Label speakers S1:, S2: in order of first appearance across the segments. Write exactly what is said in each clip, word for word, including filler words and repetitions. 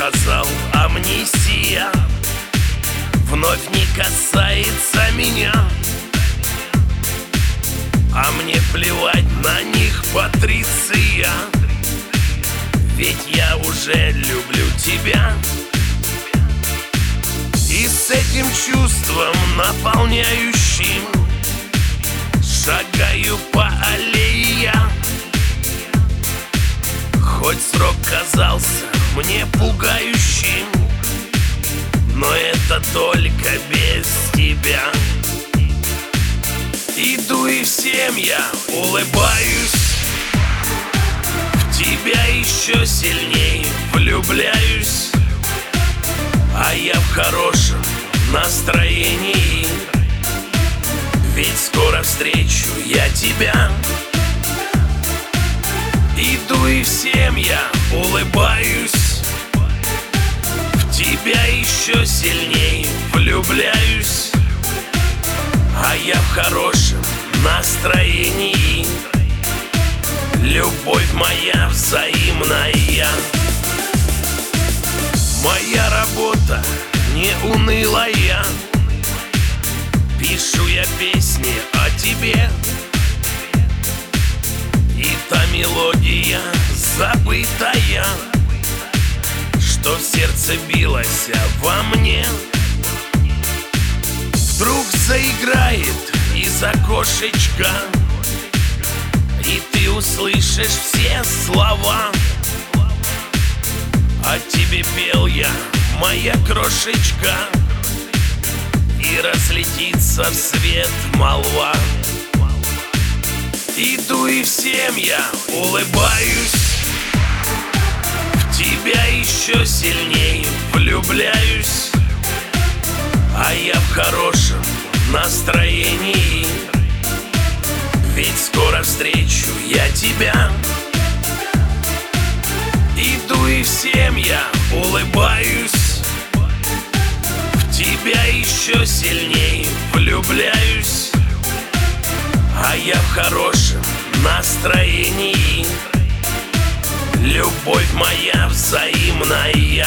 S1: сказал, амнистия вновь не касается меня. А мне плевать на них, Патриция, ведь я уже люблю тебя. И с этим чувством наполняющим шагаю по аллее я. Хоть срок казался мне пугающим, но это только без тебя. Иду и всем я улыбаюсь, в тебя еще сильнее влюбляюсь. А я в хорошем настроении, ведь скоро встречу я тебя. Иду и всем я улыбаюсь, в тебя еще сильнее влюбляюсь. А я в хорошем настроении, любовь моя взаимная. Моя работа не унылая, пишу я песни о тебе. И та мелодия забытая, что в сердце билась во мне, вдруг заиграет из окошечка, и ты услышишь все слова. О тебе пел я, моя крошечка, и разлетится в свет молва. Иду и всем я улыбаюсь, в тебя еще сильнее влюбляюсь. А я в хорошем настроении, ведь скоро встречу я тебя. Иду и всем я улыбаюсь, в тебя еще сильнее влюбляюсь. А я в хорошем настроении, любовь моя взаимная.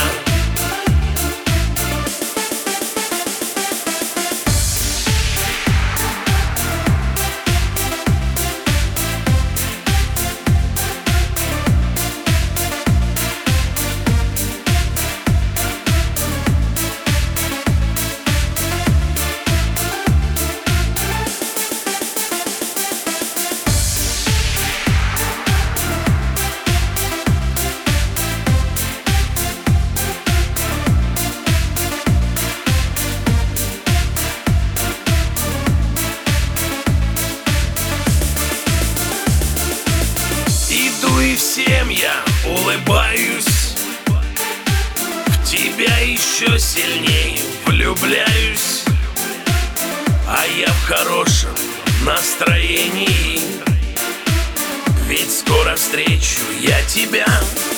S1: И всем я улыбаюсь, в тебя еще сильнее влюбляюсь. А я в хорошем настроении, ведь скоро встречу я тебя.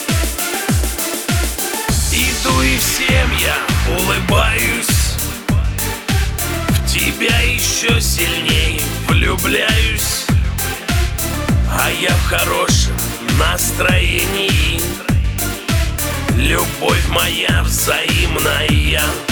S1: Иду и всем я улыбаюсь, в тебя еще сильнее влюбляюсь. А я в хорошем настроении, любовь моя взаимная.